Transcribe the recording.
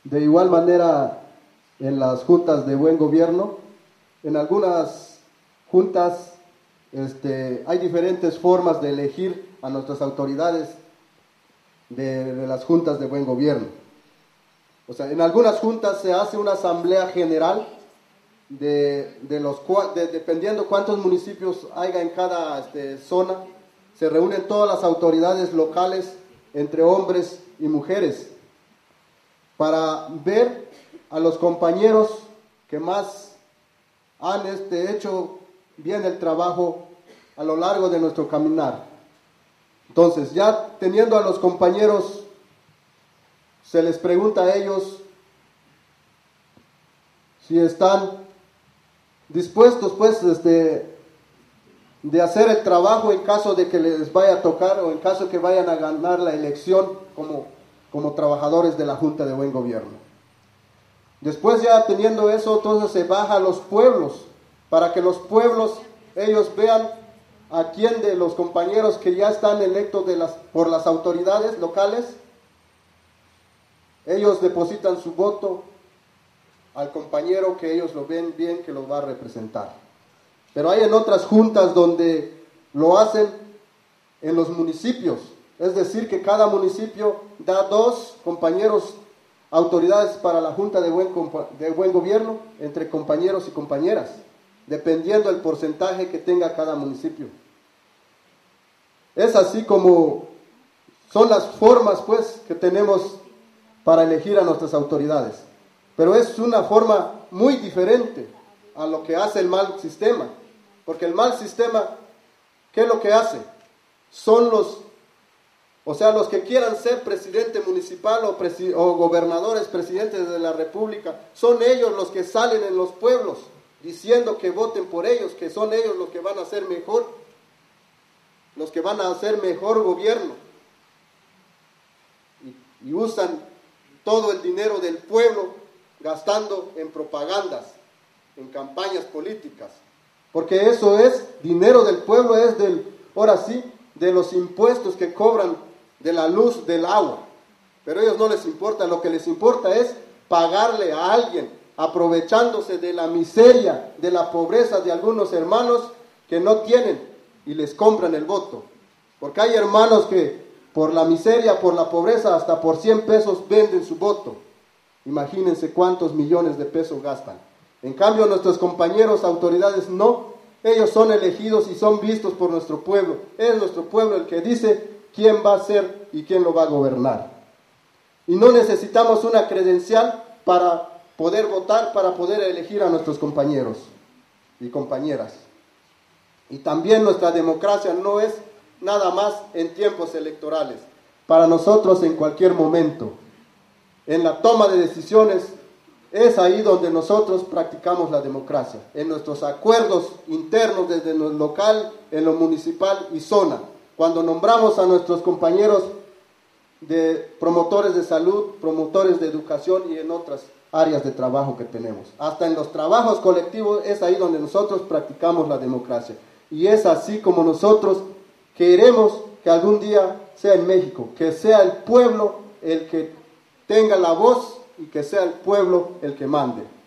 De igual manera, en las juntas de buen gobierno, en algunas juntas hay diferentes formas de elegir a nuestras autoridades de las juntas de buen gobierno. O sea, en algunas juntas se hace una asamblea general dependiendo cuántos municipios haya en cada zona, se reúnen todas las autoridades locales, entre hombres y mujeres, para ver a los compañeros que más han hecho bien el trabajo a lo largo de nuestro caminar. Entonces, ya teniendo a los compañeros, se les pregunta a ellos si están dispuestos, pues, de hacer el trabajo en caso de que les vaya a tocar o en caso de que vayan a ganar la elección como trabajadores de la Junta de Buen Gobierno. Después, ya teniendo eso, entonces se baja a los pueblos, para que los pueblos, ellos vean a quién de los compañeros que ya están electos por las autoridades locales, ellos depositan su voto al compañero que ellos lo ven bien que los va a representar. Pero hay en otras juntas donde lo hacen en los municipios, es decir, que cada municipio da 2 compañeros, autoridades para la Junta de buen Gobierno, entre compañeros y compañeras, dependiendo del porcentaje que tenga cada municipio. Es así como son las formas, pues, que tenemos para elegir a nuestras autoridades. Pero es una forma muy diferente a lo que hace el mal sistema. Porque el mal sistema, ¿qué es lo que hace? Son los que quieran ser presidente municipal o gobernadores, presidentes de la república, son ellos los que salen en los pueblos diciendo que voten por ellos, que son ellos los que van a hacer mejor, los que van a hacer mejor gobierno. Y usan todo el dinero del pueblo gastando en propagandas, en campañas políticas. Porque eso es dinero del pueblo, es ahora sí, de los impuestos que cobran de la luz, del agua. Pero a ellos no les importa, lo que les importa es pagarle a alguien, aprovechándose de la miseria, de la pobreza de algunos hermanos que no tienen y les compran el voto. Porque hay hermanos que por la miseria, por la pobreza, hasta por 100 pesos venden su voto. Imagínense cuántos millones de pesos gastan. En cambio, nuestros compañeros, autoridades, no. Ellos son elegidos y son vistos por nuestro pueblo. Es nuestro pueblo el que dice quién va a ser y quién lo va a gobernar. Y no necesitamos una credencial para poder votar, para poder elegir a nuestros compañeros y compañeras. Y también nuestra democracia no es nada más en tiempos electorales. Para nosotros, en cualquier momento, en la toma de decisiones, es ahí donde nosotros practicamos la democracia, en nuestros acuerdos internos desde lo local, en lo municipal y zona. Cuando nombramos a nuestros compañeros de promotores de salud, promotores de educación y en otras áreas de trabajo que tenemos. Hasta en los trabajos colectivos es ahí donde nosotros practicamos la democracia. Y es así como nosotros queremos que algún día sea en México, que sea el pueblo el que tenga la voz y que sea el pueblo el que mande.